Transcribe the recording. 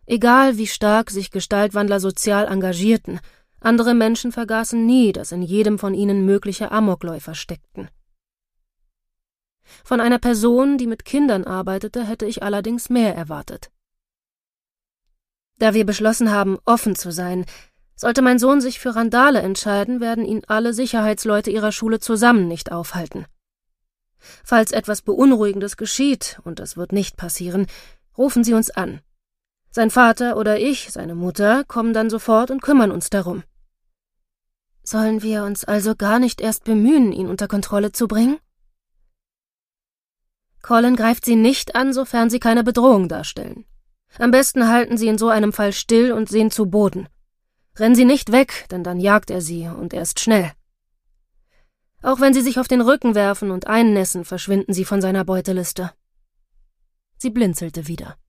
Egal wie stark sich Gestaltwandler sozial engagierten, andere Menschen vergaßen nie, dass in jedem von ihnen mögliche Amokläufer steckten. Von einer Person, die mit Kindern arbeitete, hätte ich allerdings mehr erwartet. Da wir beschlossen haben, offen zu sein, sollte mein Sohn sich für Randale entscheiden, werden ihn alle Sicherheitsleute ihrer Schule zusammen nicht aufhalten. Falls etwas Beunruhigendes geschieht, und das wird nicht passieren, rufen Sie uns an. Sein Vater oder ich, seine Mutter, kommen dann sofort und kümmern uns darum. Sollen wir uns also gar nicht erst bemühen, ihn unter Kontrolle zu bringen? Colin greift Sie nicht an, sofern Sie keine Bedrohung darstellen. Am besten halten Sie in so einem Fall still und sehen zu Boden. Rennen Sie nicht weg, denn dann jagt er Sie, und er ist schnell. Auch wenn Sie sich auf den Rücken werfen und einnässen, verschwinden Sie von seiner Beuteliste. Sie blinzelte wieder.